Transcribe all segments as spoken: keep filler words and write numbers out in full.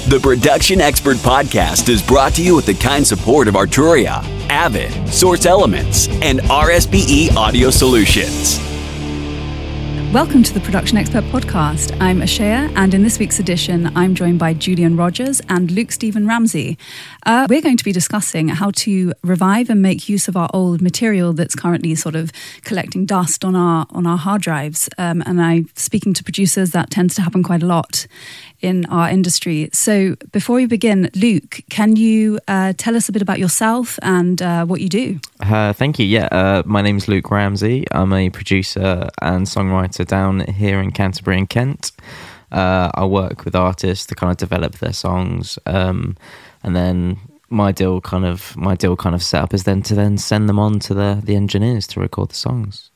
The Production Expert Podcast is brought to you with the kind support of Arturia, Avid, Source Elements, and R S P E Audio Solutions. Welcome to the Production Expert Podcast. I'm Ashaya, and in this week's edition, I'm joined by Julian Rogers and Luke Stephen Ramsey. Uh, we're going to be discussing how to revive and make use of our old material that's currently sort of collecting dust on our on our hard drives. Um, and I'm speaking to producers, that tends to happen quite a lot in our industry. So before we begin, Luke, can you uh, tell us a bit about yourself and uh, what you do? Uh, thank you. Yeah, uh, my name's Luke Ramsey. I'm a producer and songwriter down here in Canterbury and Kent. Uh, I work with artists to kind of develop their songs, um, and then my deal kind of my deal kind of set up is then to then send them on to the the engineers to record the songs.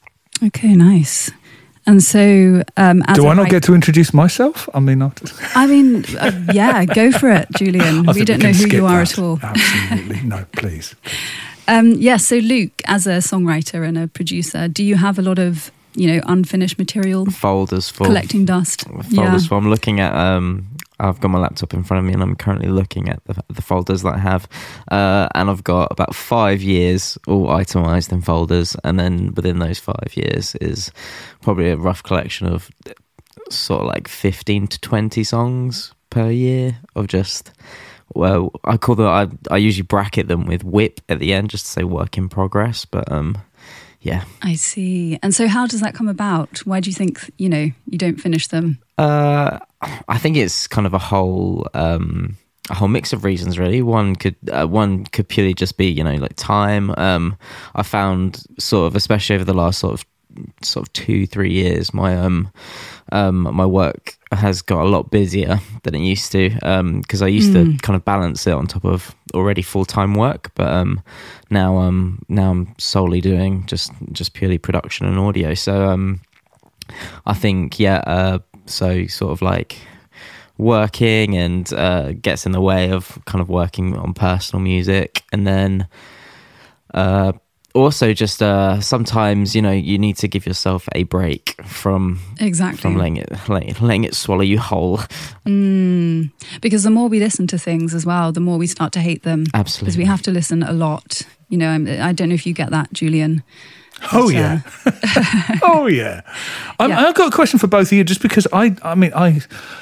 Okay, nice. And so, um, as do I not write- get to introduce myself? I mean, not. I mean, uh, yeah, go for it, Julian. I We think don't we know can who skip you are that. at all. Absolutely, no, please. Um, yes, yeah, so Luke, as a songwriter and a producer, do you have a lot of, you know, unfinished material? Folders full. Collecting dust. Folders Yeah. full. I'm looking at. Um, I've got my laptop in front of me, and I'm currently looking at the, the folders that I have, uh, and I've got about five years all itemized in folders, and then within those five years is probably a rough collection of sort of like fifteen to twenty songs per year of just. Well, I call them. I I usually bracket them with WIP at the end, just to say work in progress. But um, yeah. I see. And so, how does that come about? Why do you think, you know, you don't finish them? Uh, I think it's kind of a whole um, a whole mix of reasons, really. One could uh, one could purely just be, you know, like time. Um, I found sort of, especially over the last sort of sort of two three years, my um um my work has got a lot busier than it used to, because um, I used mm. to kind of balance it on top of already full-time work, but um now um now I'm solely doing just just purely production and audio. So um I think yeah uh so sort of like working and uh gets in the way of kind of working on personal music, and then uh also just uh sometimes, you know, you need to give yourself a break from exactly from letting it letting, letting it swallow you whole. Mm, because the more we listen to things as well, the more we start to hate them. Absolutely. Because we have to listen a lot. You know, I'm, I don't know if you get that, Julian. Oh but, yeah, uh, oh yeah. I'm, Yeah. I've got a question for both of you, just because I, I mean, I,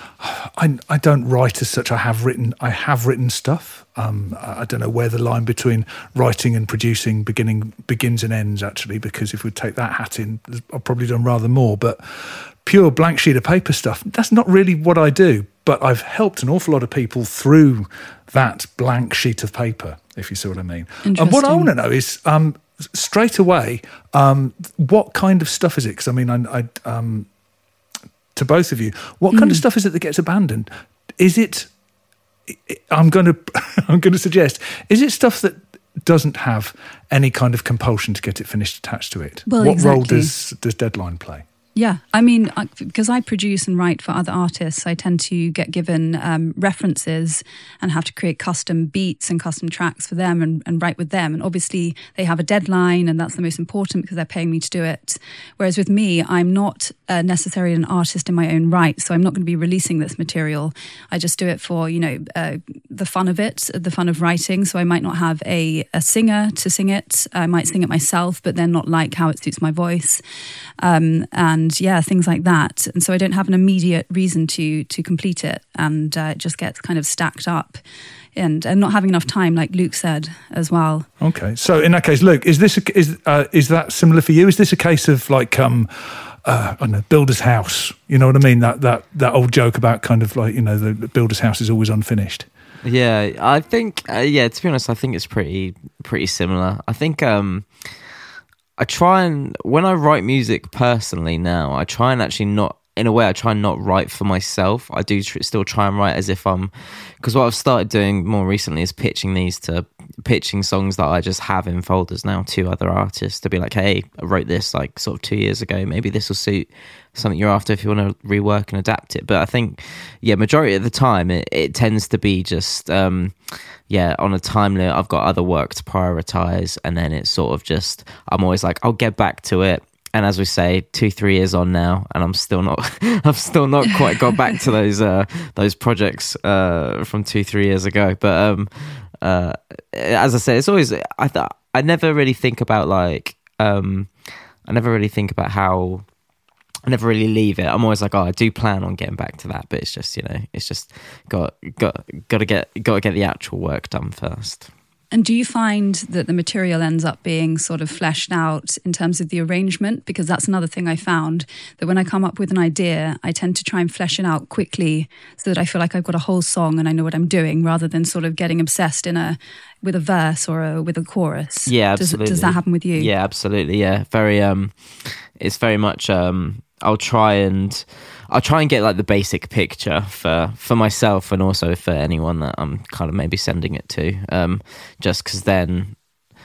I, I don't write as such. I have written, I have written stuff. Um, I don't know where the line between writing and producing beginning begins and ends, actually, because if we take that hat in, I've probably done rather more. But pure blank sheet of paper stuff, that's not really what I do. But I've helped an awful lot of people through that blank sheet of paper, if you see what I mean. And what I want to know is, um, straight away, um, what kind of stuff is it? Because I mean, I, I um, to both of you, what kind mm. of stuff is it that gets abandoned? Is it? I'm going to I'm going to suggest, is it stuff that doesn't have any kind of compulsion to get it finished attached to it? Well, what exactly. role does does deadline play? Yeah, I mean, I, because I produce and write for other artists, I tend to get given um, references and have to create custom beats and custom tracks for them and, and write with them. And obviously they have a deadline, and that's the most important because they're paying me to do it. Whereas with me, I'm not uh, necessarily an artist in my own right, so I'm not going to be releasing this material. I just do it for, you know, uh, the fun of it, the fun of writing. So I might not have a, a singer to sing it. I might sing it myself, but then not like how it suits my voice. Um, and And yeah, things like that. And so I don't have an immediate reason to to complete it, and uh, it just gets kind of stacked up, and and not having enough time, like Luke said as well. Okay, so in that case, Luke, is this a, is uh, is that similar for you? Is this a case of like um, uh, I don't know, builder's house? You know what I mean? That that that old joke about kind of like, you know, the, the builder's house is always unfinished. Yeah, I think uh, yeah. To be honest, I think it's pretty pretty similar. I think. Um, I try and, when I write music personally now, I try and actually not, in a way, I try and not write for myself. I do tr- still try and write as if I'm, because what I've started doing more recently is pitching these to, pitching songs that I just have in folders now to other artists to be like, hey, I wrote this like sort of two years ago. Maybe this will suit something you're after if you want to rework and adapt it. But I think, yeah, majority of the time it, it tends to be just, um, yeah, on a time limit, I've got other work to prioritize, and then it's sort of just, I'm always like, I'll get back to it, and as we say, two three years on now, and I'm still not I've still not quite got back to those uh, those projects uh, from two three years ago. But um, uh, as I say, it's always I th- I never really think about like um, I never really think about how. I never really leave it. I'm always like, oh, I do plan on getting back to that, but it's just, you know, it's just got got got to get got to get the actual work done first. And do you find that the material ends up being sort of fleshed out in terms of the arrangement? Because that's another thing I found, that when I come up with an idea, I tend to try and flesh it out quickly so that I feel like I've got a whole song and I know what I'm doing, rather than sort of getting obsessed in a with a verse or a, with a chorus. Yeah, absolutely. Does, does that happen with you? Yeah, absolutely. Yeah, very. Um, it's very much. Um, I'll try and I'll try and get like the basic picture for, for myself and also for anyone that I'm kind of maybe sending it to. Um, just because then,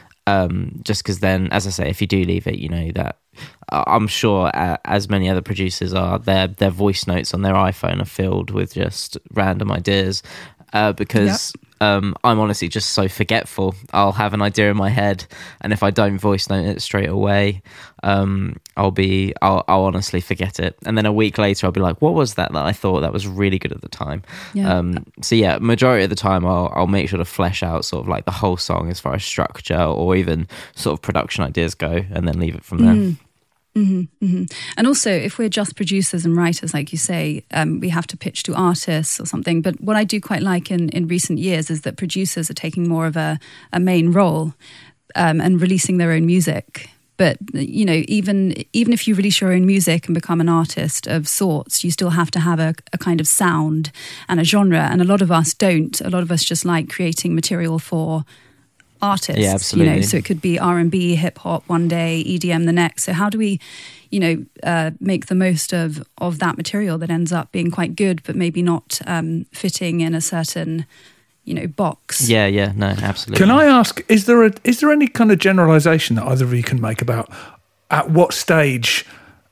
um, just because then, as I say, if you do leave it, you know that I'm sure, uh, as many other producers are, their their voice notes on their iPhone are filled with just random ideas. Uh, because yep. um, I'm honestly just so forgetful. I'll have an idea in my head, and if I don't voice note it straight away, um, I'll be I'll, I'll honestly forget it. And then a week later, I'll be like, "What was that that I thought that was really good at the time?" Yeah. Um, so yeah, majority of the time, I'll I'll make sure to flesh out sort of like the whole song as far as structure or even sort of production ideas go, and then leave it from there. Mm. Mm-hmm, mm-hmm. And also, if we're just producers and writers, like you say, um, we have to pitch to artists or something. But what I do quite like in, in recent years is that producers are taking more of a, a main role um, and releasing their own music. But, you know, even even if you release your own music and become an artist of sorts, you still have to have a, a kind of sound and a genre. And a lot of us don't. A lot of us just like creating material for artists, yeah, absolutely. You know, so it could be R and B, hip hop one day, E D M the next. So how do we, you know, uh, make the most of of that material that ends up being quite good, but maybe not um, fitting in a certain, you know, box? Yeah, yeah, no, absolutely. Can I ask, is there a is there any kind of generalisation that either of you can make about at what stage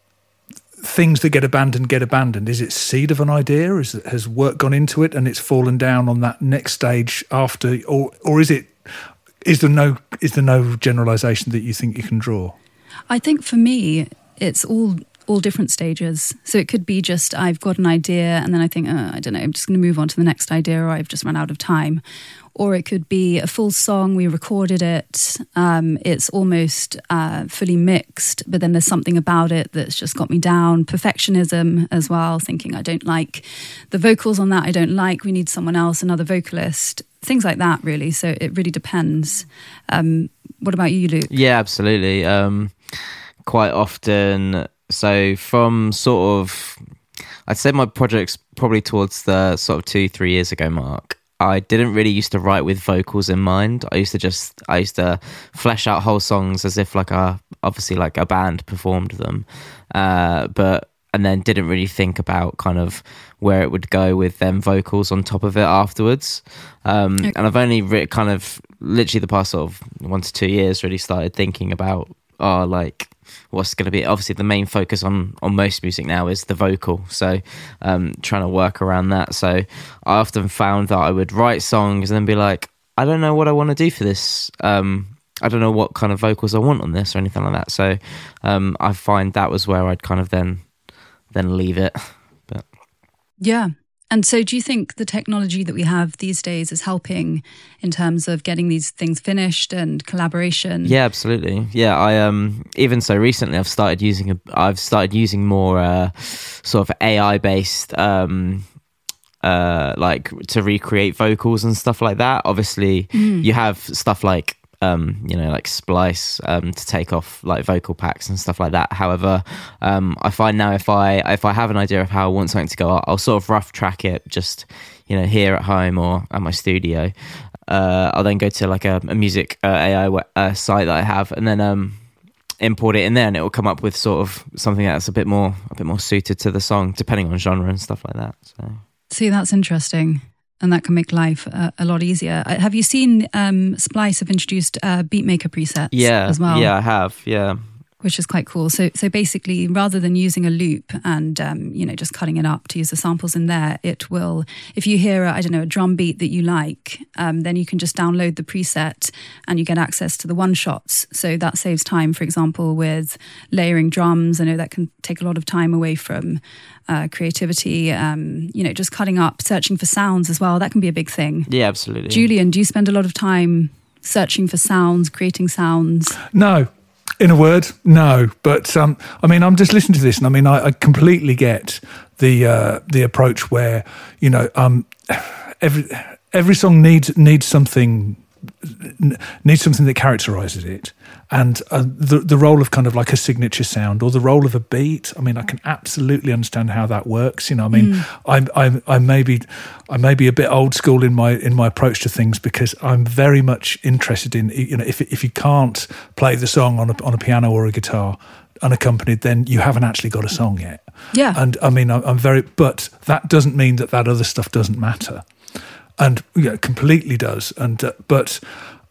things that get abandoned get abandoned? Is it seed of an idea? Is it, has work gone into it and it's fallen down on that next stage after, or or is it? Is there no is there no generalisation that you think you can draw? I think for me, it's all all different stages. So it could be just I've got an idea and then I think, oh, I don't know, I'm just going to move on to the next idea, or I've just run out of time. Or it could be a full song, we recorded it, um, it's almost uh, fully mixed, but then there's something about it that's just got me down. Perfectionism as well, thinking I don't like the vocals on that, I don't like, we need someone else, another vocalist. Things like that, really. So it really depends. Um, what about you, Luke? Yeah, absolutely. Um, quite often, so from sort of, I'd say my project's probably towards the sort of two, three years ago mark. I didn't really used to write with vocals in mind. I used to just, I used to flesh out whole songs as if like a, obviously like a band performed them. Uh, but and then didn't really think about kind of where it would go with them vocals on top of it afterwards. Um, okay. And I've only re- kind of literally the past sort of one to two years really started thinking about, oh, like what's going to be, obviously the main focus on, on most music now is the vocal. So um, trying to work around that. So I often found that I would write songs and then be like, I don't know what I want to do for this. Um, I don't know what kind of vocals I want on this or anything like that. So um, I find that was where I'd kind of then then leave it. But yeah. And so do you think the technology that we have these days is helping in terms of getting these things finished and collaboration? Yeah, absolutely. Yeah, I um even so recently I've started using a I've started using more uh, sort of A I based um uh like to recreate vocals and stuff like that. Obviously mm. you have stuff like Um, you know, like Splice um, to take off like vocal packs and stuff like that. However, um, I find now if I if I have an idea of how I want something to go, I'll, I'll sort of rough track it just, you know, here at home or at my studio. Uh, I'll then go to like a, a music uh, A I uh, site that I have, and then um, import it in there, and it will come up with sort of something that's a bit more a bit more suited to the song, depending on genre and stuff like that. So, see, that's interesting. And that can make life a, a lot easier. Have you seen um, Splice have introduced uh, Beatmaker presets yeah, as well? Yeah, I have, yeah. which is quite cool. So, so basically, rather than using a loop and um, you know just cutting it up to use the samples in there, it will. If you hear, a, I don't know, a drum beat that you like, um, then you can just download the preset and you get access to the one shots. So that saves time. For example, with layering drums, I know that can take a lot of time away from uh, creativity. Um, you know, just cutting up, searching for sounds as well. That can be a big thing. Yeah, absolutely. Julian, do you spend a lot of time searching for sounds, creating sounds? No. In a word, no. But um, I mean, I'm just listening to this, and I mean, I, I completely get the uh, the approach where you know um, every every song needs needs something needs something that characterises it, and uh, the the role of kind of like a signature sound or the role of a beat. I mean, I can absolutely understand how that works. You know, I mean, mm. I'm I'm I may be I may be a bit old school in my in my approach to things because I'm very much interested in, you know, if if you can't play the song on a on a piano or a guitar unaccompanied, then you haven't actually got a song yet. Yeah. And I mean, I'm very, but that doesn't mean that that other stuff doesn't matter. And yeah, completely does. And uh, but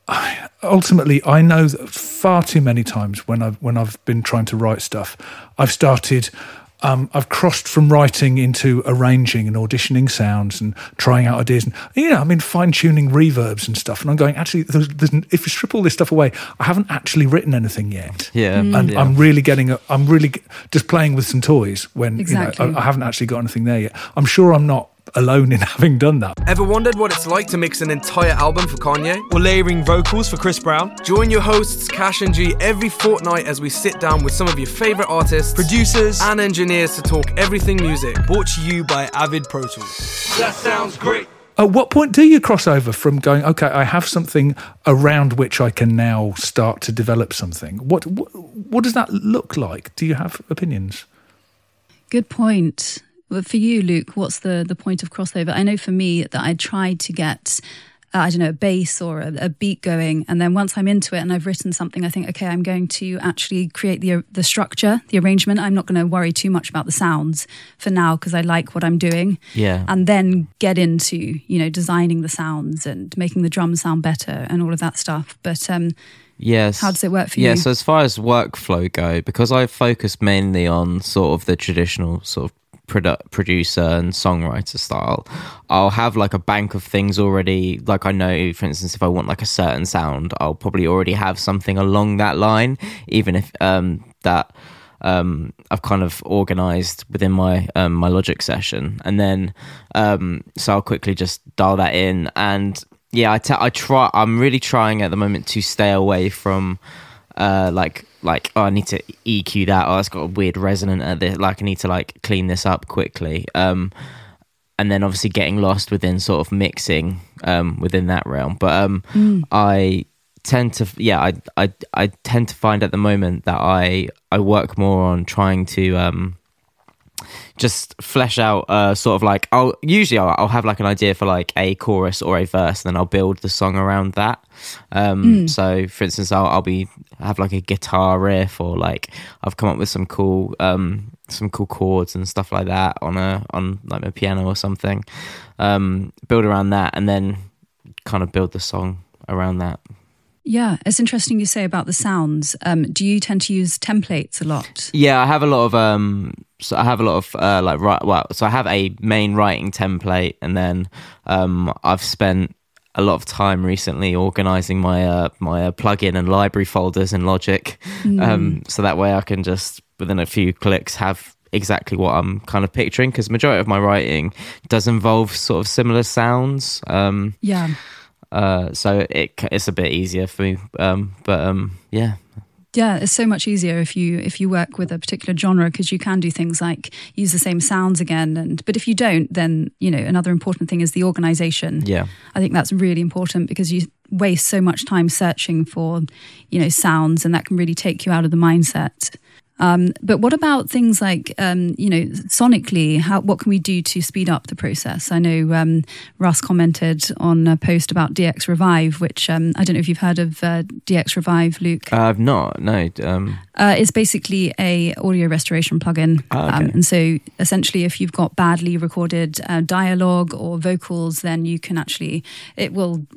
I, ultimately, I know that far too many times when I've when I've been trying to write stuff, I've started, um, I've crossed from writing into arranging and auditioning sounds and trying out ideas and you know, I mean, fine tuning reverbs and stuff. And I'm going, actually, there's, there's, if you strip all this stuff away, I haven't actually written anything yet. Yeah, mm. and yeah. I'm really getting, a, I'm really just playing with some toys when exactly. you know I, I haven't actually got anything there yet. I'm sure I'm not alone in having done that. Ever wondered what it's like to mix an entire album for Kanye? Or layering vocals for Chris Brown? Join your hosts Cash and G every fortnight as we sit down with some of your favourite artists, producers and engineers to talk everything music. Brought to you by Avid Pro Tools. That sounds great. At what point do you cross over from going, okay, I have something around which I can now start to develop something? What what, what does that look like? Do you have opinions? Good point. But for you, Luke, what's the, the point of crossover? I know for me that I tried to get, uh, I don't know, a bass or a, a beat going. And then once I'm into it and I've written something, I think, okay, I'm going to actually create the the structure, the arrangement. I'm not going to worry too much about the sounds for now because I like what I'm doing. Yeah. And then get into, you know, designing the sounds and making the drums sound better and all of that stuff. But um, yes. How does it work for yeah, you? Yeah, so as far as workflow go, because I focus mainly on sort of the traditional sort of produ- producer and songwriter style, I'll have like a bank of things already. Like I know, for instance, if I want like a certain sound, I'll probably already have something along that line, even if um, that um, I've kind of organized within my um, my Logic session. And then, um, so I'll quickly just dial that in. And yeah, I, t- I try, I'm really trying at the moment to stay away from uh, like, like, oh, I need to E Q that. Oh, it's got a weird resonant at this. Like, I need to like clean this up quickly. Um, and then obviously getting lost within sort of mixing um, within that realm. But um, mm. I tend to, yeah, I, I, I tend to find at the moment that I, I work more on trying to um, just flesh out uh, sort of like, I'll usually I'll, I'll have like an idea for like a chorus or a verse, and then I'll build the song around that. Um, mm. So for instance, I'll, I'll be have like a guitar riff, or like I've come up with some cool um, some cool chords and stuff like that on a on like a piano or something. Um, build around that, and then kind of build the song around that. Yeah, it's interesting you say about the sounds. Um, do you tend to use templates a lot? Yeah, I have a lot of um, so I have a lot of uh, like right. Well, so I have a main writing template, and then um, I've spent a lot of time recently organizing my uh, my uh, plugin and library folders in Logic, mm. um, so that way I can just within a few clicks have exactly what I'm kind of picturing. Because majority of my writing does involve sort of similar sounds. Um, yeah. Uh, so it it's a bit easier for me, um, but um, yeah, yeah, it's so much easier if you if you work with a particular genre, because you can do things like use the same sounds again. And but if you don't, then you know another important thing is the organization. Yeah, I think that's really important, because you waste so much time searching for you know sounds, and that can really take you out of the mindset. Um, but what about things like, um, you know, sonically, how, what can we do to speed up the process? I know um, Russ commented on a post about D X Revive, which um, I don't know if you've heard of uh, D X Revive, Luke. Uh, I've not, no. Um... Uh, it's basically a audio restoration plugin. Oh, okay. um, and so essentially if you've got badly recorded uh, dialogue or vocals, then you can actually, it will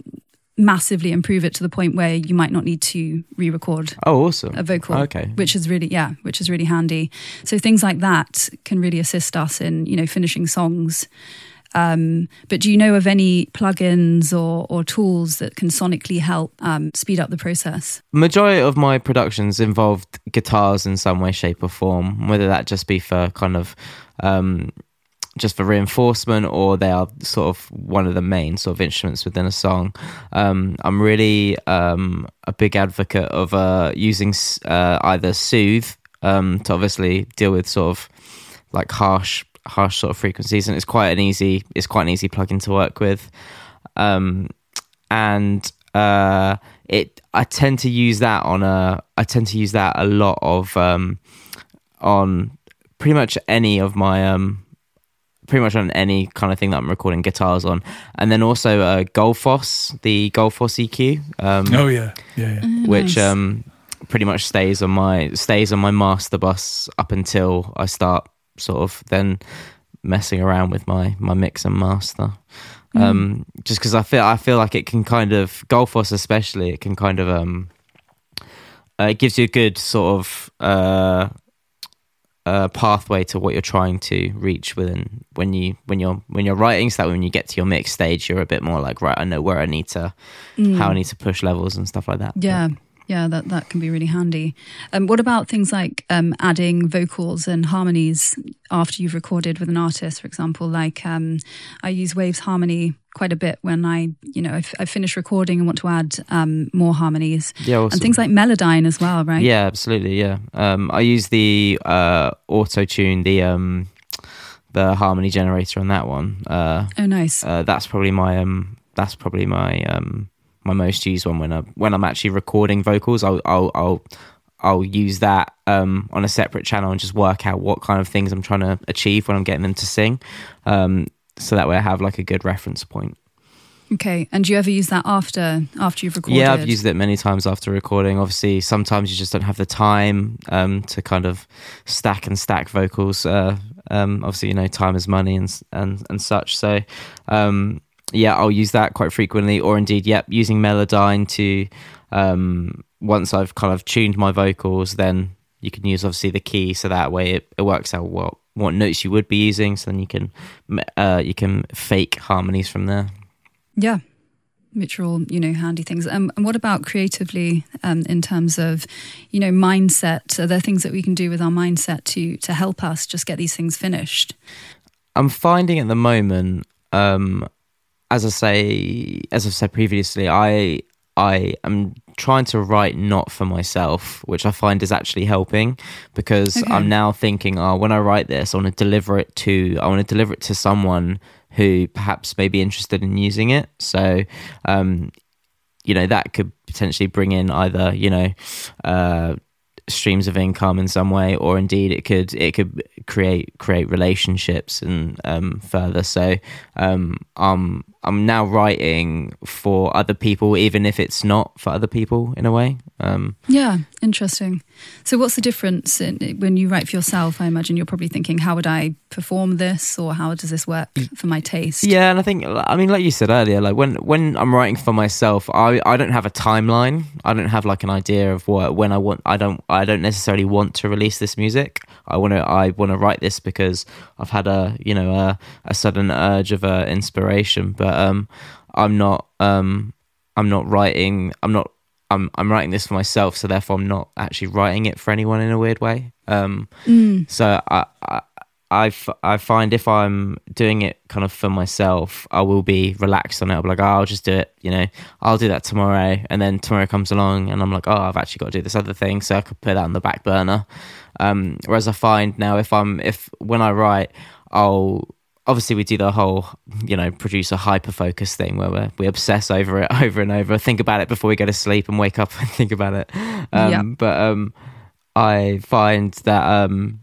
massively improve it to the point where you might not need to re-record Oh, awesome. a vocal. Okay. Which is really, yeah, which is really handy. So things like that can really assist us in, you know, finishing songs. Um, but do you know of any plugins or, or tools that can sonically help um, speed up the process? Majority of my productions involved guitars in some way, shape or form, whether that just be for kind of um, just for reinforcement, or they are sort of one of the main sort of instruments within a song. Um, I'm really um, a big advocate of uh, using uh, either Soothe um, to obviously deal with sort of like harsh harsh sort of frequencies, and it's quite an easy it's quite an easy plugin to work with, um and uh it I tend to use that on a I tend to use that a lot of um on pretty much any of my um pretty much on any kind of thing that I'm recording guitars on. And then also uh Gullfoss, the Gullfoss E Q, um oh yeah yeah, yeah. Mm, which nice. um pretty much stays on my stays on my master bus up until I start sort of then messing around with my my mix and master. Mm. Um just because I feel I feel like it can kind of, Gullfoss especially, it can kind of um uh, it gives you a good sort of uh uh pathway to what you're trying to reach within when you when you're when you're writing, so that when you get to your mix stage you're a bit more like, right, I know where I need to mm. how I need to push levels and stuff like that. Yeah. But, Yeah, that, that can be really handy. Um, what about things like um, adding vocals and harmonies after you've recorded with an artist, for example? Like um, I use Waves Harmony quite a bit when I, you know, I've, I've finished recording and want to add um, more harmonies. Yeah, awesome. And things like Melodyne as well, right? Yeah, absolutely. Yeah, um, I use the uh, auto tune, the um, the harmony generator on that one. Uh, oh, nice. Uh, that's probably my um, that's probably my um, my most used one when I when I'm actually recording vocals. I'll I'll I'll, I'll use that um, on a separate channel and just work out what kind of things I'm trying to achieve when I'm getting them to sing. Um, so that way I have like a good reference point. Okay, and do you ever use that after after you've recorded? Yeah, I've used it many times after recording. Obviously, sometimes you just don't have the time um, to kind of stack and stack vocals. Uh, um, obviously, you know, time is money and and and such. So, um, yeah, I'll use that quite frequently. Or indeed, yep, using Melodyne to um, once I've kind of tuned my vocals, then you can use obviously the key, so that way it, it works out what what notes you would be using. So then you can uh, you can fake harmonies from there. Yeah, which are all, you know, handy things. Um, and what about creatively um, in terms of, you know, mindset? Are there things that we can do with our mindset to to help us just get these things finished? I'm finding at the moment, um, as I say, as I've said previously, I I am trying to write not for myself, which I find is actually helping, because Okay. I'm now thinking, oh, when I write this, I want to deliver it to, I want to deliver it to someone who perhaps may be interested in using it. So, um, you know, that could potentially bring in either, you know, uh, streams of income in some way, or indeed it could it could create create relationships and um, further. So, um, um, I'm now writing for other people, even if it's not for other people in a way. Um, Yeah, interesting. So what's the difference in, when you write for yourself? I imagine you're probably thinking, how would I perform this, or how does this work for my taste? Yeah, and I think, I mean, like you said earlier, like when when I'm writing for myself, I I don't have a timeline. I don't have like an idea of what when I want. I don't I don't necessarily want to release this music. I want to I want to write this because I've had a you know a, a sudden urge of uh, inspiration. But um, I'm not um I'm not writing. I'm not. I'm I'm writing this for myself, so therefore I'm not actually writing it for anyone in a weird way. Um, Mm. so I, I I f- I find if I'm doing it kind of for myself, I will be relaxed on it. I'll be like, oh, I'll just do it, you know, I'll do that tomorrow. And then tomorrow comes along and I'm like, oh, I've actually got to do this other thing. So I could put that on the back burner. Um, whereas I find now if I'm, if when I write, I'll, obviously we do the whole, you know, producer hyper focus thing where we we obsess over it over and over, think about it before we go to sleep and wake up and think about it. Um, Yeah. But um, I find that um,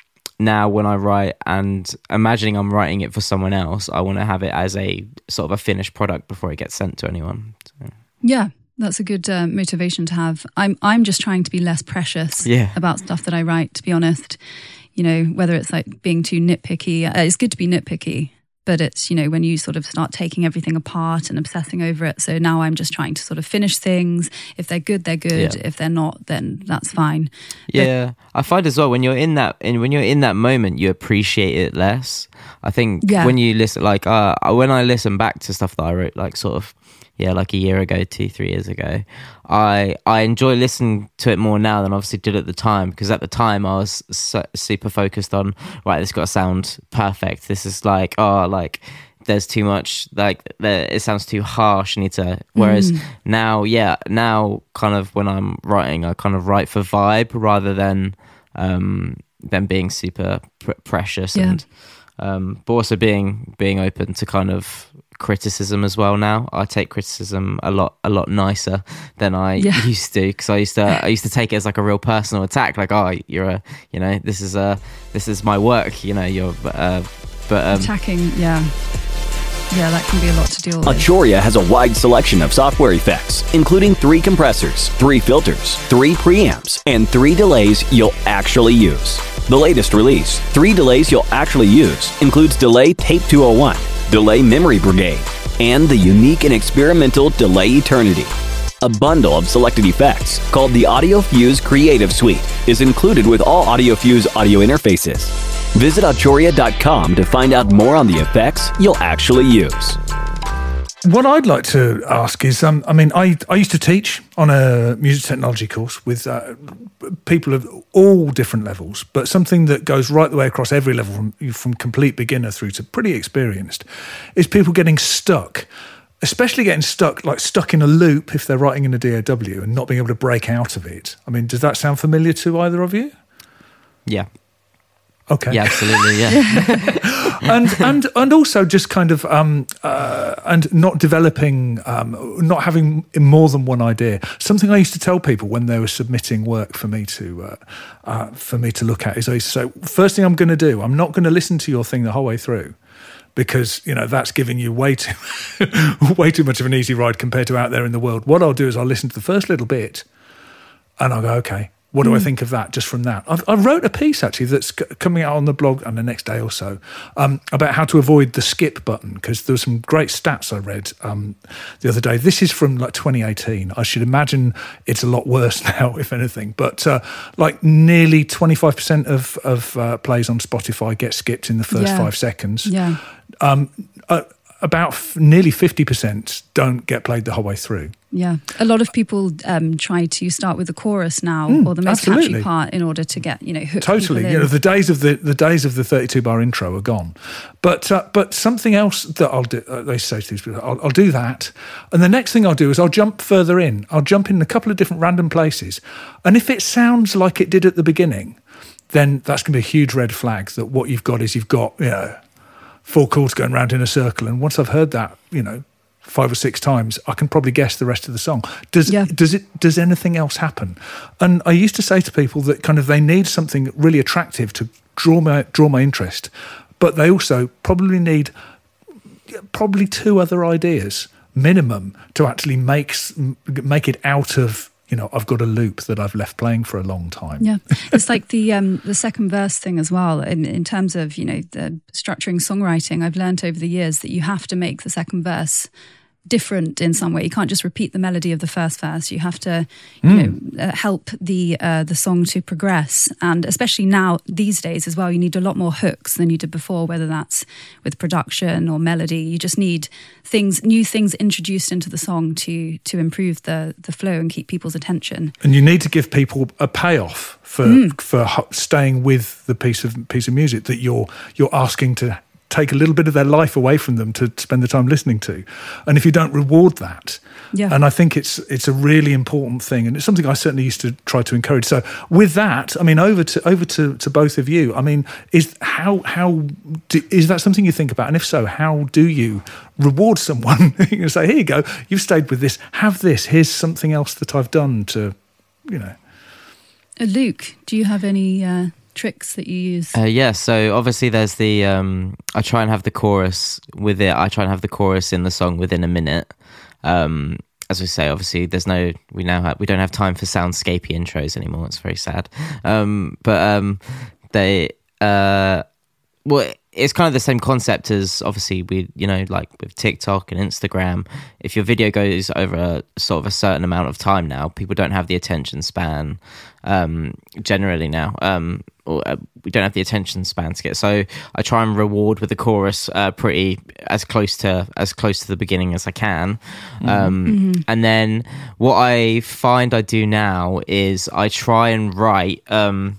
now when I write and imagining I'm writing it for someone else, I want to have it as a sort of a finished product before it gets sent to anyone. So. Yeah, that's a good uh, motivation to have. I'm I'm just trying to be less precious Yeah. about stuff that I write, to be honest. You know, whether it's like being too nitpicky. Uh, it's good to be nitpicky, but it's, you know, when you sort of start taking everything apart and obsessing over it. So now I'm just trying to sort of finish things. If they're good, they're good. Yeah. If they're not, then that's fine. Yeah, but I find as well when you're in that, and when you're in that moment, you appreciate it less. I think yeah. when you listen, like uh, when I listen back to stuff that I wrote, like sort of, yeah, like a year ago, two, three years ago, I I enjoy listening to it more now than I obviously did at the time, because at the time I was so, super focused on, right, this got to sound perfect. This is like, oh, like there's too much, like there, it sounds too harsh. I need to. Whereas mm. now, yeah, now kind of when I'm writing, I kind of write for vibe rather than um, than being super pr- precious yeah. and um, but also being being open to kind of criticism as well. Now I take criticism a lot a lot nicer than I yeah. used to, because I used to I used to take it as like a real personal attack, like, oh, you're a, you know, this is a this is my work, you know, you're uh, but um, attacking yeah yeah that can be a lot to deal with. Arturia has a wide selection of software effects, including three compressors, three filters, three preamps, and three delays you'll actually use. The latest release, Three Delays You'll Actually Use, includes Delay Tape two oh one, Delay Memory Brigade, and the unique and experimental Delay Eternity. A bundle of selected effects called the AudioFuse Creative Suite is included with all AudioFuse audio interfaces. Visit Arturia dot com to find out more on the effects you'll actually use. What I'd like to ask is, um, I mean, I, I used to teach on a music technology course with uh, people of all different levels, but something that goes right the way across every level, from, from complete beginner through to pretty experienced, is people getting stuck, especially getting stuck, like stuck in a loop if they're writing in a D A W and not being able to break out of it. I mean, does that sound familiar to either of you? Yeah. Okay. Yeah, absolutely. Yeah. and and and also just kind of um uh, and not developing, um, not having more than one idea. Something I used to tell people when they were submitting work for me to uh, uh, for me to look at is I used to say, first thing I'm going to do, I'm not going to listen to your thing the whole way through, because, you know, that's giving you way too way too much of an easy ride compared to out there in the world. What I'll do is I'll listen to the first little bit, and I'll go, okay, what do mm. I think of that just from that? I've, I wrote a piece, actually, that's c- coming out on the blog on the next day or so um, about how to avoid the skip button, because there were some great stats I read um, the other day. This is from like twenty eighteen. I should imagine it's a lot worse now, if anything. But uh, like nearly twenty-five percent of, of uh, plays on Spotify get skipped in the first yeah. five seconds. Yeah. Um, uh, about f- nearly fifty percent don't get played the whole way through. Yeah, a lot of people um, try to start with the chorus now, mm, or the most absolutely. catchy part, in order to get, you know, hook totally. people in. You know, the days of the the days of the thirty-two bar intro are gone. But uh, but something else that I'll do, uh, they say to these people, I'll, I'll do that, and the next thing I'll do is I'll jump further in. I'll jump in a couple of different random places, and if it sounds like it did at the beginning, then that's going to be a huge red flag that what you've got is you've got, you know, four chords going round in a circle. And once I've heard that, you know, five or six times, I can probably guess the rest of the song. Does yeah. does it does anything else happen? And I used to say to people that kind of they need something really attractive to draw my draw my interest, but they also probably need probably two other ideas minimum to actually make make it out of, you know, I've got a loop that I've left playing for a long time. Yeah, it's like the um, the second verse thing as well. In, in terms of, you know, the structuring songwriting, I've learned over the years that you have to make the second verse different in some way. You can't just repeat the melody of the first verse. You have to, you mm. know, uh, help the uh, the song to progress. And especially now, these days as well, you need a lot more hooks than you did before, whether that's with production or melody. You just need things, new things introduced into the song to to improve the the flow and keep people's attention. And you need to give people a payoff for mm. for staying with the piece of piece of music that you're you're asking to take a little bit of their life away from them to spend the time listening to. And if you don't reward that, yeah. and I think it's it's a really important thing, and it's something I certainly used to try to encourage. So with that, I mean, over to over to, to both of you. I mean, is how how do, is that something you think about? And if so, how do you reward someone? You can say, here you go, you've stayed with this, have this, here's something else that I've done to, you know. Uh, Luke, do you have any uh tricks that you use? Uh, yeah, so obviously there's the um I try and have the chorus with it I try and have the chorus in the song within a minute. Um as we say, obviously there's no we now have we don't have time for soundscapey intros anymore. It's very sad. Um but um they uh well, it's kind of the same concept as obviously we, you know, like with TikTok and Instagram. If your video goes over a sort of a certain amount of time now, people don't have the attention span um, generally now. Um, or, uh, we don't have the attention span to get. So I try and reward with the chorus uh, pretty as close to as close to the beginning as I can. Um, mm-hmm. And then what I find I do now is I try and write. Um,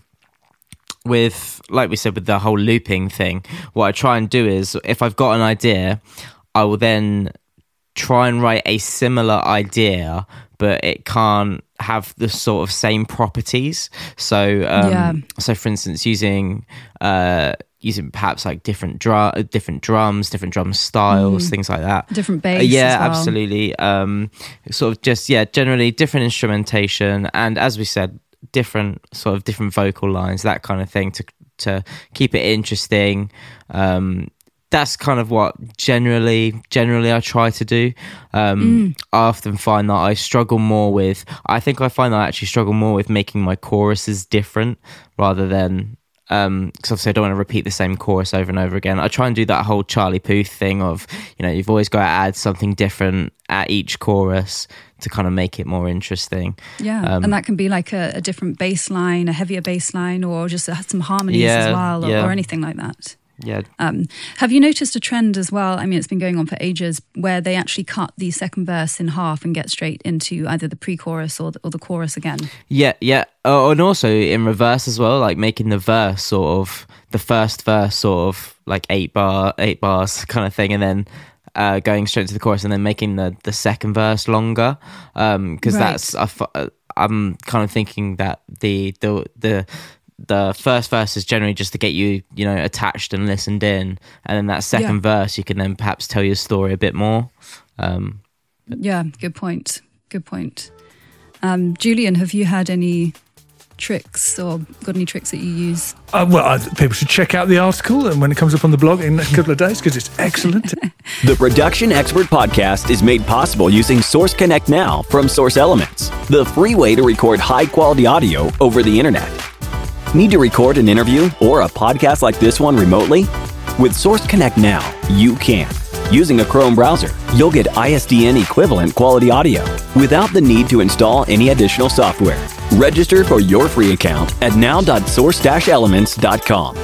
With, like we said, with the whole looping thing, what I try and do is, if I've got an idea, I will then try and write a similar idea, but it can't have the sort of same properties. So, um, yeah. so for instance, using uh, using perhaps like different drum, different drums, different drum styles, mm. things like that. Different bass. Uh, yeah, as well. absolutely. Um, sort of just yeah, generally different instrumentation, and as we said, different sort of different vocal lines, that kind of thing, to to keep it interesting. Um, that's kind of what generally generally I try to do. Um, mm. I often find that I struggle more with. I think I find that I actually struggle more with making my choruses different rather than. Um, because obviously I don't want to repeat the same chorus over and over again. I try and do that whole Charlie Puth thing of, you know, you've always got to add something different at each chorus to kind of make it more interesting. Yeah, um, and that can be like a, a different bass line, a heavier bass line, or just some harmonies yeah, as well, or, yeah. or anything like that. Yeah. Um, have you noticed a trend as well? I mean, it's been going on for ages, where they actually cut the second verse in half and get straight into either the pre-chorus or the, or the chorus again. Yeah, yeah. Oh, and also in reverse as well, like making the verse sort of the first verse sort of like eight bar, eight bars kind of thing, and then uh, going straight to the chorus, and then making the, the second verse longer. Um, because right. that's I, I'm kind of thinking that the the the. the first verse is generally just to get you, you know, attached and listened in, and then that second yeah. verse you can then perhaps tell your story a bit more. Um, yeah, good point. Good point. Um, Julian, have you had any tricks or got any tricks that you use? Uh, well, I, people should check out the article and when it comes up on the blog in a couple of days, because it's excellent. The Production Expert Podcast is made possible using Source Connect Now from Source Elements, the free way to record high-quality audio over the internet. Need to record an interview or a podcast like this one remotely? With Source Connect Now, you can. Using a Chrome browser, you'll get I S D N equivalent quality audio without the need to install any additional software. Register for your free account at now dot source dash elements dot com.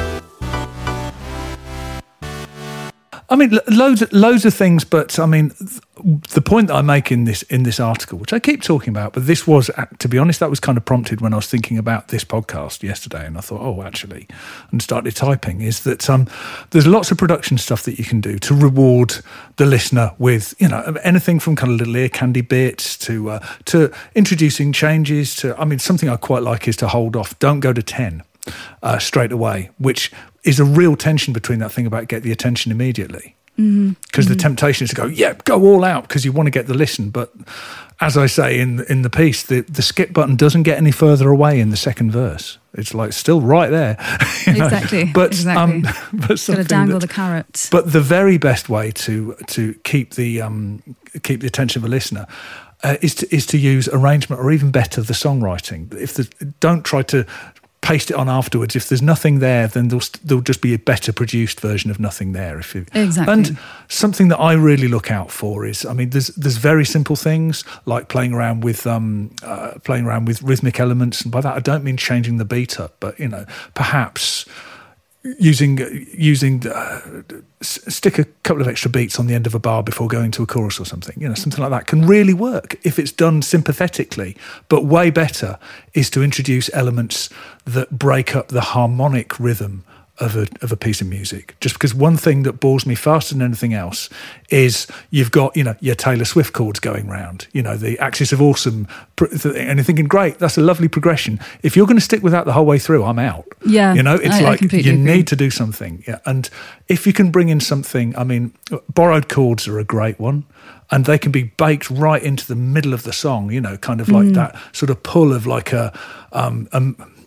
I mean, loads, loads of things, but I mean, the point that I make in this in this article, which I keep talking about, but this was, to be honest, that was kind of prompted when I was thinking about this podcast yesterday, and I thought, oh, actually, and started typing, is that um, there's lots of production stuff that you can do to reward the listener with, you know, anything from kind of little ear candy bits to uh, to introducing changes to, I mean, something I quite like is to hold off, don't go to ten uh, straight away, which is a real tension between that thing about get the attention immediately. Because mm-hmm. mm-hmm. the temptation is to go, yeah, go all out because you want to get the listen. But as I say in in the piece, the, the skip button doesn't get any further away in the second verse. It's like still right there. you know? Exactly. But, exactly. Um, but got to dangle that, the carrot. But the very best way to to keep the um, keep the attention of a listener uh, is to is to use arrangement, or even better, the songwriting. If the, don't try to paste it on afterwards. If there's nothing there, then there'll, there'll just be a better produced version of nothing there. If you, exactly. And something that I really look out for is, I mean, there's there's very simple things like playing around with um, uh, playing around with rhythmic elements, and by that I don't mean changing the beat up, but you know, perhaps using using uh, stick a couple of extra beats on the end of a bar before going to a chorus or something. You know, something like that can really work if it's done sympathetically. But way better is to introduce elements that break up the harmonic rhythm of a of a piece of music. Just because one thing that bores me faster than anything else is you've got, you know, your Taylor Swift chords going round, you know, the Axis of Awesome, and you're thinking, great, that's a lovely progression. If you're going to stick with that the whole way through, I'm out. Yeah, you know, it's I, like I you agree. need to do something. Yeah, and if you can bring in something, I mean, borrowed chords are a great one. And they can be baked right into the middle of the song, you know, kind of like mm. that sort of pull of like a, um, a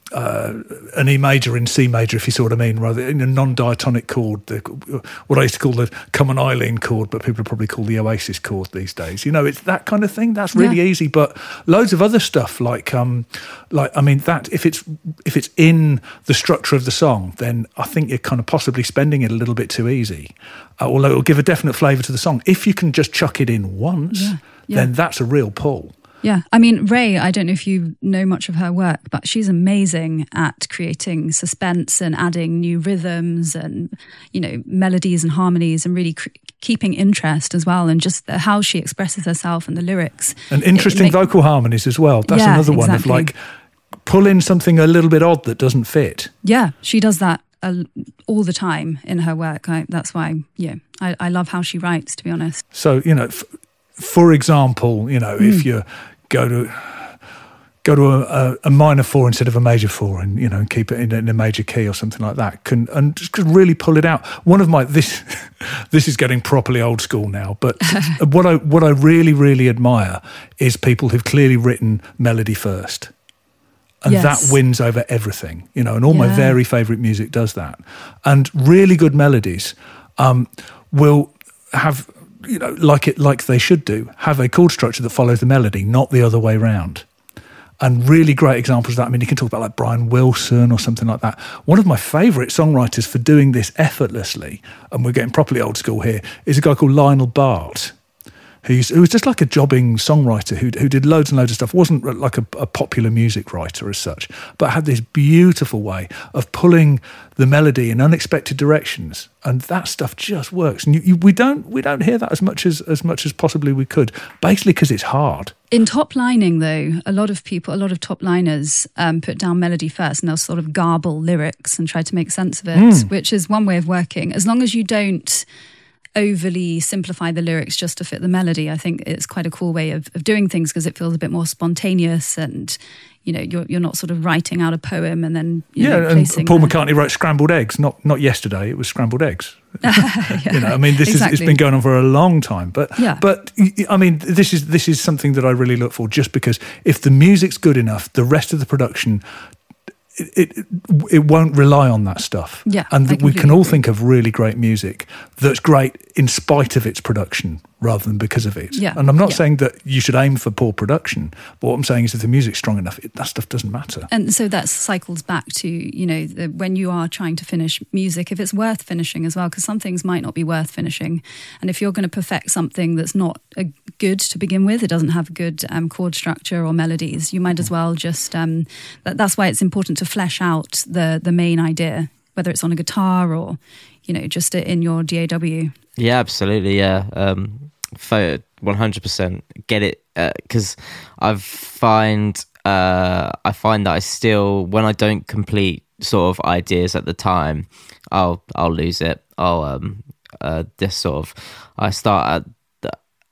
uh, an E major in C major, if you see what I mean, rather in a non-diatonic chord, the, what I used to call the Common Eileen chord, but people probably call the Oasis chord these days. You know, it's that kind of thing. That's really yeah. easy. But loads of other stuff, like, um, like I mean, that if it's if it's in the structure of the song, then I think you're kind of possibly spending it a little bit too easy. Uh, although it'll give a definite flavour to the song. If you can just chuck it in once, yeah. Yeah. then that's a real pull. Yeah, I mean, Ray, I don't know if you know much of her work, but she's amazing at creating suspense and adding new rhythms and, you know, melodies and harmonies and really cr- keeping interest as well, and just the, how she expresses herself and the lyrics. And interesting it, it make, vocal harmonies as well. That's yeah, another one exactly. of like, pull in something a little bit odd that doesn't fit. Yeah, she does that uh, all the time in her work. I, that's why, yeah, I, I love how she writes, to be honest. So, you know, f- for example, you know, mm. if you're go to go to a, a minor four instead of a major four, and you know, keep it in, in a major key or something like that, can and just really pull it out. One of my this this is getting properly old school now, but what I what I really really admire is people who've clearly written melody first, and yes. that wins over everything. You know, and all yeah. my very favourite music does that, and really good melodies um, will have. You know, like it, like they should do, have a chord structure that follows the melody, not the other way round. And really great examples of that. I mean, you can talk about like Brian Wilson or something like that. One of my favourite songwriters for doing this effortlessly, and we're getting properly old school here, is a guy called Lionel Bart, who's, who was just like a jobbing songwriter who, who did loads and loads of stuff. Wasn't like a, a popular music writer as such, but had this beautiful way of pulling the melody in unexpected directions, and that stuff just works. And you, you, we don't we don't hear that as much as as much as possibly we could, basically because it's hard. In top lining, though, a lot of people, a lot of top liners um, put down melody first, and they'll sort of garble lyrics and try to make sense of it, mm. which is one way of working. As long as you don't overly simplify the lyrics just to fit the melody, I think it's quite a cool way of, of doing things, because it feels a bit more spontaneous, and you know, you're you're not sort of writing out a poem and then you yeah. know, and Paul McCartney wrote "Scrambled Eggs," not not yesterday. It was "Scrambled Eggs." yeah, you know, I mean, this exactly. is it's been going on for a long time, but yeah. but I mean, this is this is something that I really look for, just because if the music's good enough, the rest of the production. It, it it won't rely on that stuff. Yeah, and we can all agree. think of really great music that's great in spite of its production rather than because of it. Yeah. And I'm not yeah. saying that you should aim for poor production, but what I'm saying is if the music's strong enough, it, that stuff doesn't matter. And so that cycles back to, you know, the, when you are trying to finish music, if it's worth finishing as well, because some things might not be worth finishing. And if you're going to perfect something that's not a good to begin with, it doesn't have good um, chord structure or melodies, you might as well just, um, that, that's why it's important to flesh out the the main idea, whether it's on a guitar or, you know, just in your D A W. Yeah, absolutely. Yeah. Um, one hundred percent get it, because uh, I find uh, I find that I still, when I don't complete sort of ideas at the time, I'll I'll lose it. I'll um uh this sort of I start at the,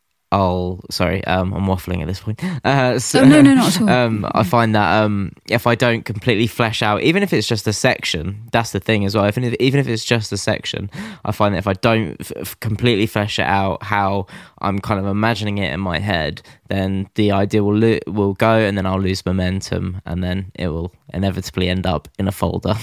I'll sorry um I'm waffling at this point. Uh, so, oh, no, no, not at all. Um, I find that um if I don't completely flesh out, even if it's just a section, that's the thing as well. Even if even if it's just a section, I find that if I don't f- completely flesh it out how I'm kind of imagining it in my head, then the idea will lo- will go, and then I'll lose momentum, and then it will inevitably end up in a folder.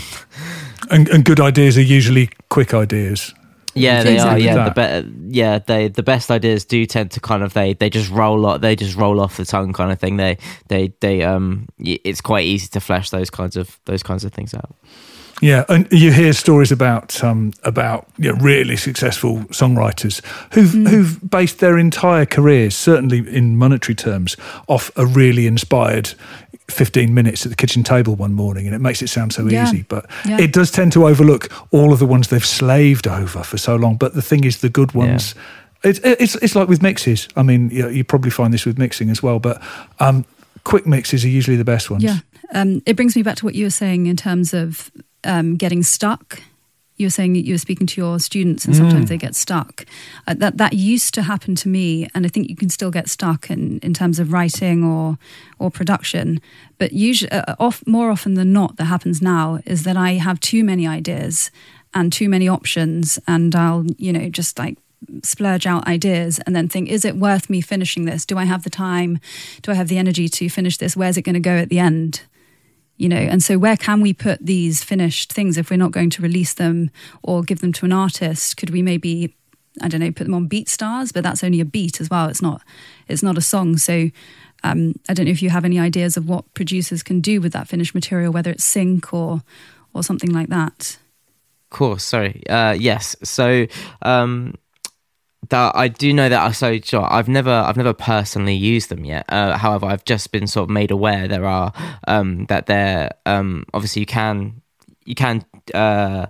and, and good ideas are usually quick ideas. Yeah, they exactly. are. Yeah, the be- yeah, they the best ideas do tend to kind of they they just roll off, they just roll off the tongue kind of thing. They they they um, it's quite easy to flesh those kinds of those kinds of things out. Yeah, and you hear stories about um, about you know, really successful songwriters who've mm. who've based their entire careers, certainly in monetary terms, off a really inspired fifteen minutes at the kitchen table one morning, and it makes it sound so yeah. easy, but yeah. it does tend to overlook all of the ones they've slaved over for so long. But the thing is, the good ones, yeah. it's it's it's like with mixes. I mean, you know, you probably find this with mixing as well, but um, quick mixes are usually the best ones. Yeah, um, it brings me back to what you were saying in terms of um, getting stuck. You were saying you were speaking to your students and sometimes mm. they get stuck. Uh, that that used to happen to me, and I think you can still get stuck in, in terms of writing or or production. But usually, uh, off, more often than not, that happens now is that I have too many ideas and too many options, and I'll, you know, just like splurge out ideas and then think, is it worth me finishing this? Do I have the time? Do I have the energy to finish this? Where's it going to go at the end? you know, and so where can we put these finished things if we're not going to release them or give them to an artist? Could we maybe, I don't know, put them on BeatStars? But that's only a beat as well. It's not, it's not a song. So um, I don't know if you have any ideas of what producers can do with that finished material, whether it's sync or or something like that. Of course, sorry. Uh, yes. So um, that I do know that. So sure, I've never, I've never personally used them yet. Uh, however, I've just been sort of made aware there are um, that they're um, obviously you can you can uh,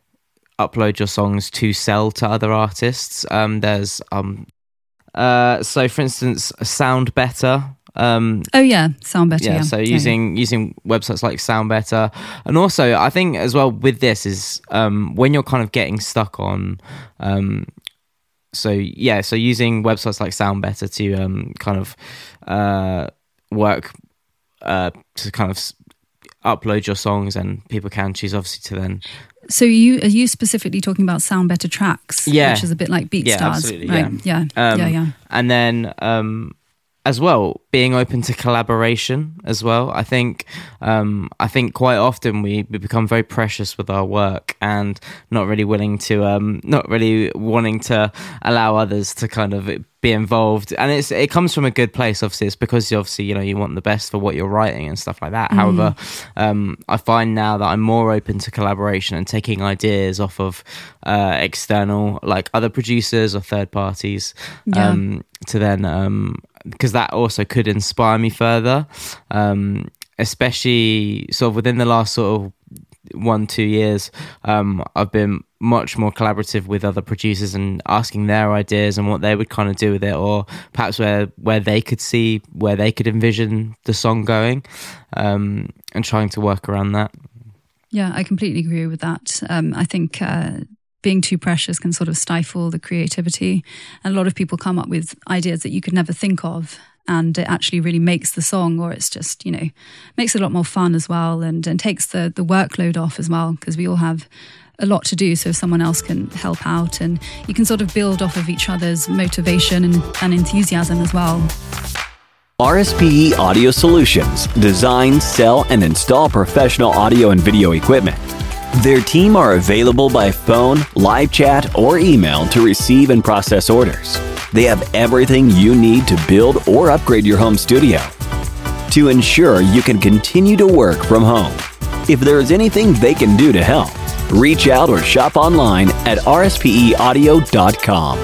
upload your songs to sell to other artists. Um, there's um, uh, so for instance, Sound Better. Um, oh yeah, Sound Better. Yeah, yeah. so yeah. using using websites like Sound Better, and also I think as well with this is um, when you're kind of getting stuck on. Um, so yeah, so using websites like Sound Better to um, kind of uh, work uh, to kind of s- upload your songs, and people can choose obviously to then. So you are you specifically talking about Sound Better Tracks? Yeah, which is a bit like BeatStars, yeah, absolutely, right? Yeah, yeah, um, yeah, yeah. And then. Um, As well, being open to collaboration as well. I think, um, I think quite often we, we become very precious with our work and not really willing to, um, not really wanting to allow others to kind of be involved. And it's it comes from a good place. Obviously, it's because you obviously you know you want the best for what you're writing and stuff like that. Mm. However, um, I find now that I'm more open to collaboration and taking ideas off of uh, external, like other producers or third parties, yeah. um, to then. Um, because that also could inspire me further, um, especially sort of within the last sort of one, two years, um, I've been much more collaborative with other producers and asking their ideas and what they would kind of do with it, or perhaps where, where they could see, where they could envision the song going, um, and trying to work around that. Yeah, I completely agree with that. Um, I think... Uh, being too precious can sort of stifle the creativity. And a lot of people come up with ideas that you could never think of, and it actually really makes the song, or it's just, you know, makes it a lot more fun as well, and, and takes the, the workload off as well, because we all have a lot to do. So if someone else can help out, and you can sort of build off of each other's motivation and, and enthusiasm as well. R S P E Audio Solutions design, sell, and install professional audio and video equipment. Their team are available by phone, live chat, or email to receive and process orders. They have everything you need to build or upgrade your home studio to ensure you can continue to work from home. If there is anything they can do to help, reach out or shop online at r s p e audio dot com.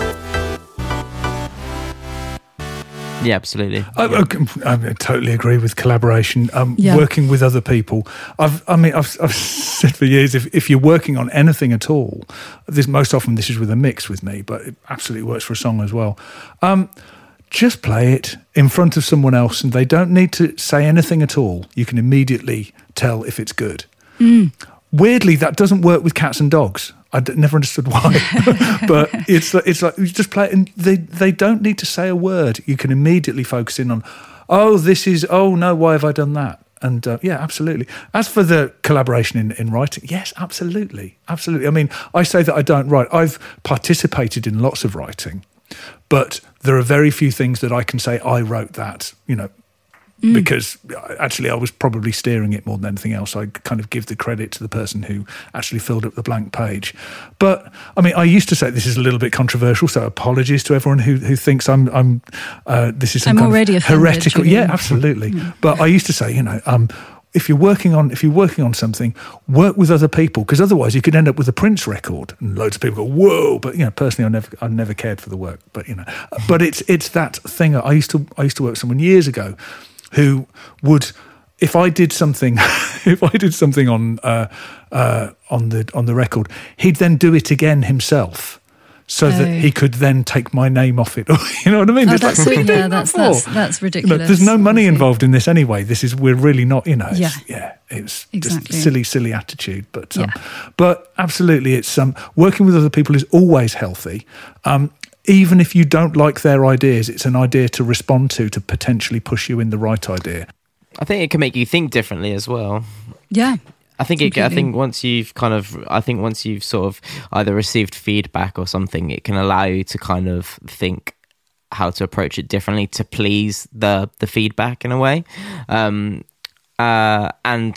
Yeah, absolutely. I, I, I totally agree with collaboration. Um, yeah. Working with other people. I've, I mean, I've, I've said for years, if, if you're working on anything at all, this most often this is with a mix with me, but it absolutely works for a song as well. Um, just play it in front of someone else, and they don't need to say anything at all. You can immediately tell if it's good. Mm. Weirdly, that doesn't work with cats and dogs. I d- never understood why, but it's it's like you just play it, and they they don't need to say a word. You can immediately focus in on, oh, this is, oh no, why have I done that? And uh, yeah, absolutely. As for the collaboration in, in writing, yes, absolutely, absolutely. I mean, I say that I don't write. I've participated in lots of writing, but there are very few things that I can say I wrote that, you know. Mm. Because actually I was probably steering it more than anything else. I kind of give the credit to the person who actually filled up the blank page. But I mean, I used to say this is a little bit controversial, so apologies to everyone who, who thinks I'm I'm uh, this is some I'm kind already of offended, heretical. Julian. Yeah, absolutely. Mm. But I used to say, you know, um, if you're working on if you're working on something, work with other people, because otherwise you could end up with a Prince record, and loads of people go, "Whoa!" But you know, personally, I never I never cared for the work. But you know, but it's it's that thing. I used to I used to work with someone years ago who would, if I did something, if I did something on uh, uh, on the on the record, he'd then do it again himself, so oh. that he could then take my name off it. You know what I mean? Oh, it's that's like, so, yeah, that's, that's that's ridiculous. You know, there's no money involved in this anyway. This is we're really not. You know, it's, yeah, yeah, it's exactly. just silly, silly attitude. But um, yeah. but absolutely, it's um, working with other people is always healthy. Um, Even if you don't like their ideas, it's an idea to respond to, to potentially push you in the right idea. I think it can make you think differently as well. Yeah. I think it, I think once you've kind of, I think once you've sort of either received feedback or something, it can allow you to kind of think how to approach it differently to please the the feedback in a way. Um, uh, and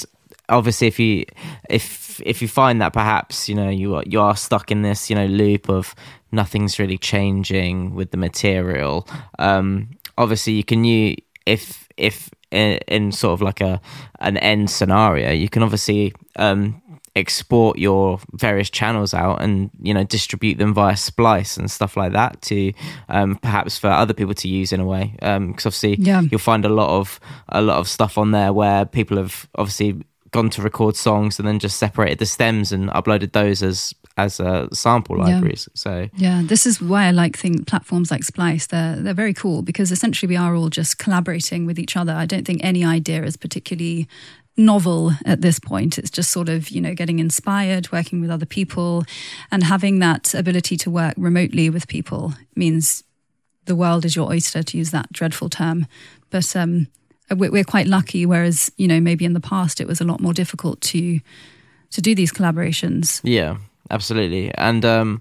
obviously if you if if you find that perhaps you know you are, you are stuck in this you know loop of nothing's really changing with the material, um, obviously you can you if if in, in sort of like a an end scenario, you can obviously um, export your various channels out and you know distribute them via Splice and stuff like that to um, perhaps for other people to use in a way, because um, obviously yeah. you'll find a lot of a lot of stuff on there where people have obviously gone to record songs and then just separated the stems and uploaded those as as uh, sample libraries. Yeah. So yeah, this is why I like things, platforms like Splice. They're they're very cool because essentially we are all just collaborating with each other. I don't think any idea is particularly novel at this point. It's just sort of, you know, getting inspired, working with other people, and having that ability to work remotely with people means the world is your oyster, to use that dreadful term. But um, we're quite lucky, whereas, you know, maybe in the past it was a lot more difficult to to do these collaborations. Yeah, absolutely. And um,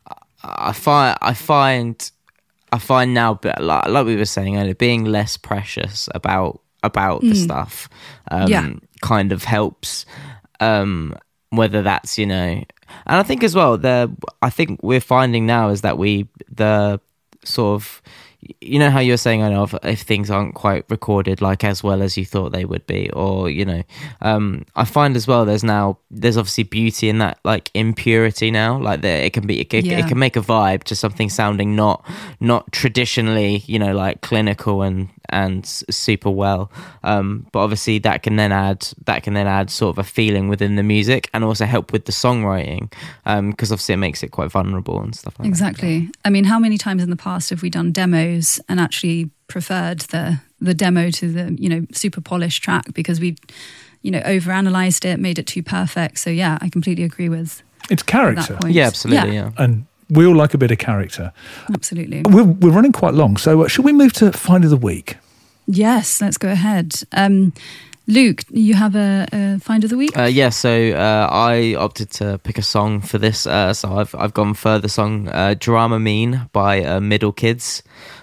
I find I find I find now, like, like we were saying earlier, being less precious about about the mm. stuff um, yeah. kind of helps. Um, whether that's you know, and I think as well, the I think we're finding now is that we the sort of. You know how you were saying, I know, if, if things aren't quite recorded like as well as you thought they would be, or you know, um, I find as well there's now there's obviously beauty in that like impurity now, like that it can be it, yeah. it can make a vibe to something sounding not not traditionally you know like clinical and and super well, um, but obviously that can then add that can then add sort of a feeling within the music and also help with the songwriting, because um, obviously it makes it quite vulnerable and stuff like exactly. that. Exactly. I mean, how many times in the past have we done demos and actually preferred the the demo to the you know super polished track because we you know overanalyzed it, made it too perfect? So yeah, I completely agree with it's character. Yeah, absolutely. Yeah. yeah, and we all like a bit of character. Absolutely. We're, we're running quite long, so uh, should we move to Find of the Week? Yes, let's go ahead. Um, Luke, you have a, a Find of the Week? Uh, yeah, so uh, I opted to pick a song for this. Uh, so I've I've gone for the song uh, Dramamine by uh, Middle Kids.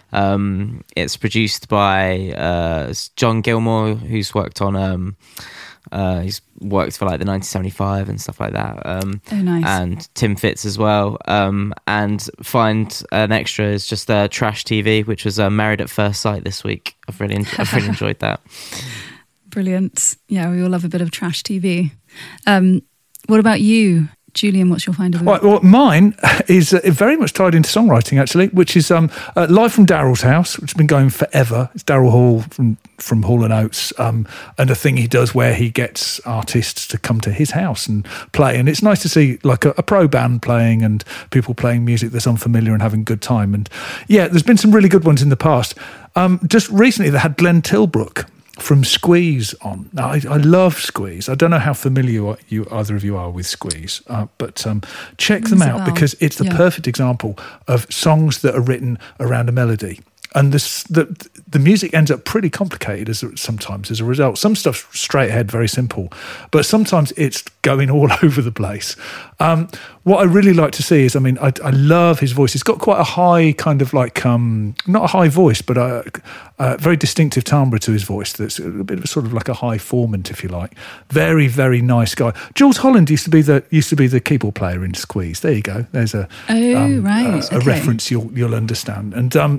Um, it's produced by uh, John Gilmore, who's worked on... Um, Uh, he's worked for like the nineteen seventy-five and stuff like that. Um, oh, nice. And Tim Fitz as well. Um, and Find an Extra is just uh, Trash T V, which was uh, Married at First Sight this week. I've really, en- I've really enjoyed that. Brilliant. Yeah, we all love a bit of trash T V. Um, what about you, Julian? What's your Find of the Week? Right, well, mine is uh, very much tied into songwriting, actually, which is um, uh, Live from Daryl's House, which has been going forever. It's Daryl Hall from, from Hall and Oates, um, and a thing he does where he gets artists to come to his house and play. And it's nice to see like a, a pro band playing and people playing music that's unfamiliar and having a good time. And yeah, there's been some really good ones in the past. Um, just recently, they had Glenn Tilbrook from Squeeze on. Now, I, I love Squeeze. I don't know how familiar you either of you are with Squeeze, uh, but um, check them out because it's the yeah. perfect example of songs that are written around a melody. And this, the the music ends up pretty complicated as sometimes as a result. Some stuff's straight ahead, very simple, but sometimes it's going all over the place. Um, what I really like to see is, I mean, I, I love his voice. He's got quite a high kind of like, um, not a high voice, but a, a very distinctive timbre to his voice. That's a bit of a sort of like a high formant, if you like. Very, very nice guy. Jules Holland used to be the used to be the keyboard player in Squeeze. There you go. There's a oh um, right a, a okay. reference you'll you'll understand. And um,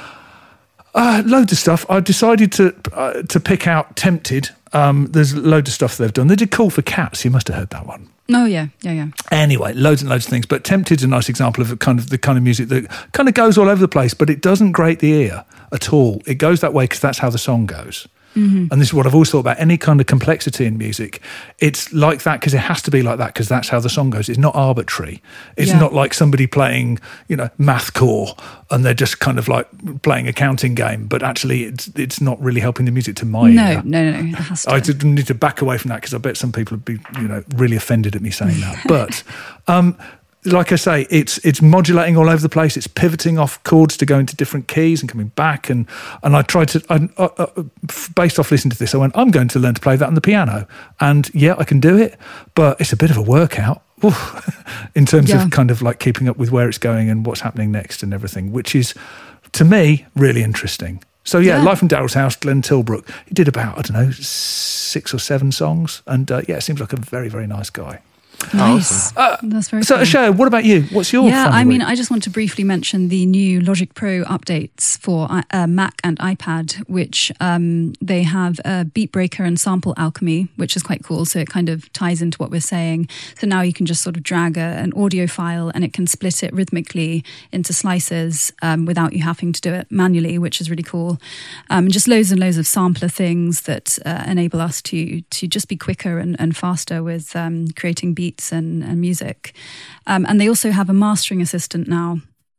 Uh, loads of stuff. I decided to uh, to pick out Tempted. Um, there's loads of stuff they've done. They did Call for Cats. You must have heard that one. Oh yeah, yeah, yeah. Anyway, loads and loads of things. But Tempted's a nice example of the kind of the kind of music that kind of goes all over the place, but it doesn't grate the ear at all. It goes that way because that's how the song goes. Mm-hmm. And this is what I've always thought about any kind of complexity in music. It's like that because it has to be like that because that's how the song goes. It's not arbitrary. It's yeah. not like somebody playing, you know, mathcore and they're just kind of like playing a counting game, but actually it's it's not really helping the music to my no, ear. No, no, no. It has to. I did, need to back away from that because I bet some people would be, you know, really offended at me saying that. But um, like I say, it's it's modulating all over the place. It's pivoting off chords to go into different keys and coming back. And and I tried to, I, uh, uh, based off listening to this, I went, I'm going to learn to play that on the piano. And yeah, I can do it, but it's a bit of a workout Oof, in terms yeah. of kind of like keeping up with where it's going and what's happening next and everything, which is, to me, really interesting. So yeah, Yeah. Live from Daryl's House, Glenn Tilbrook. He did about, I don't know, six or seven songs. And uh, yeah, seems like a very, very nice guy. Nice. Uh, That's very So cool. Ashay, what about you? What's your Yeah, fun I of the mean, week? I just want to briefly mention the new Logic Pro updates for uh, Mac and iPad, which um, they have a beat breaker and sample alchemy, which is quite cool. So it kind of ties into what we're saying. So now you can just sort of drag a, an audio file and it can split it rhythmically into slices um, without you having to do it manually, which is really cool. Um, just loads and loads of sampler things that uh, enable us to to just be quicker and, and faster with um, creating beats and, and music. Um, and they also have a mastering assistant now,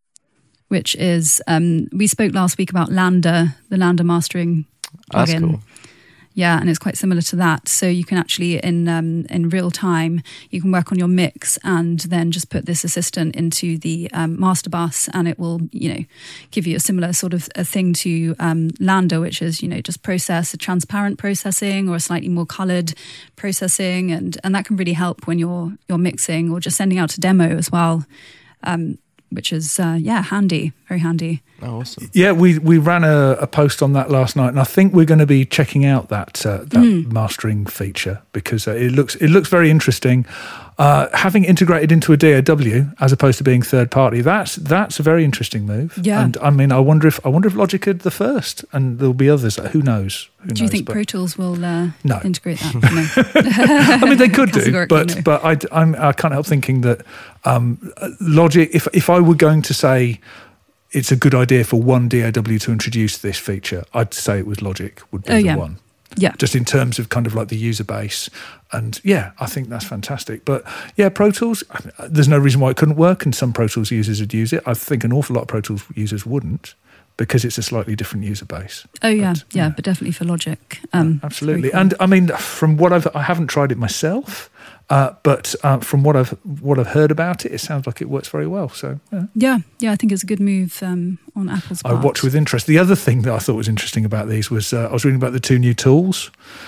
which is, um, we spoke last week about Lambda, the Lambda mastering plugin. That's cool. Yeah, and it's quite similar to that. So you can actually, in um, in real time, you can work on your mix and then just put this assistant into the um, master bus, and it will, you know, give you a similar sort of a thing to um, Lambda, which is, you know, just process a transparent processing or a slightly more coloured processing, and and that can really help when you're you're mixing or just sending out to demo as well. Um, which is, uh, yeah, handy, very handy. Oh, awesome. Yeah, we, we ran a, a post on that last night, and I think we're going to be checking out that uh, that Mm. mastering feature because uh, it looks it looks very interesting. Uh, having integrated into a D A W as opposed to being third party, that's that's a very interesting move. Yeah. And I mean, I wonder if I wonder if Logic are the first, and there'll be others. Who knows? Who Do you knows? think But- Pro Tools will uh, No. integrate that? No. I mean, they could do, Categorically but no. but I, I'm, I can't help thinking that um, Logic. If if I were going to say it's a good idea for one D A W to introduce this feature, I'd say it was Logic would be Oh, the yeah. one. Yeah. Just in terms of kind of like the user base, and yeah, I think that's fantastic. But yeah, Pro Tools, I mean, there's no reason why it couldn't work, and some Pro Tools users would use it. I think an awful lot of Pro Tools users wouldn't, because it's a slightly different user base. Oh yeah, But, yeah, yeah. but definitely for Logic. Um, it's Absolutely. very cool. And I mean, from what I've, I haven't tried it myself, uh, but uh, from what I've what I've heard about it, it sounds like it works very well. So yeah. yeah, yeah, I think it's a good move um, on Apple's I part. watch with interest. The other thing that I thought was interesting about these was uh, I was reading about the two new tools.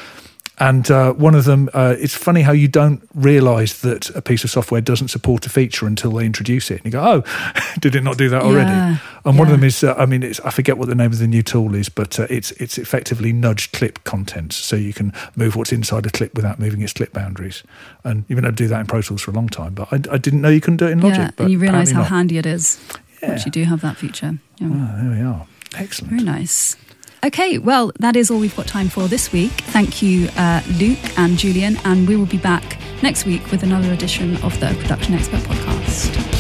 And uh, one of them, uh, it's funny how you don't realise that a piece of software doesn't support a feature until they introduce it. And you go, oh, did it not do that already? Yeah, And one of yeah. them is, uh, I mean, it's, I forget what the name of the new tool is, but uh, it's it's effectively nudge clip contents. So you can move what's inside a clip without moving its clip boundaries. And you've been able to do that in Pro Tools for a long time. But I, I didn't know you couldn't do it in Logic. Yeah, but and you realise how apparently not. handy it is Yeah. once you do have that feature. Yeah. Ah, there we are. Excellent. Very nice. Okay, well, that is all we've got time for this week. Thank you, uh, Luke and Julian, and we will be back next week with another edition of the Production Expert Podcast.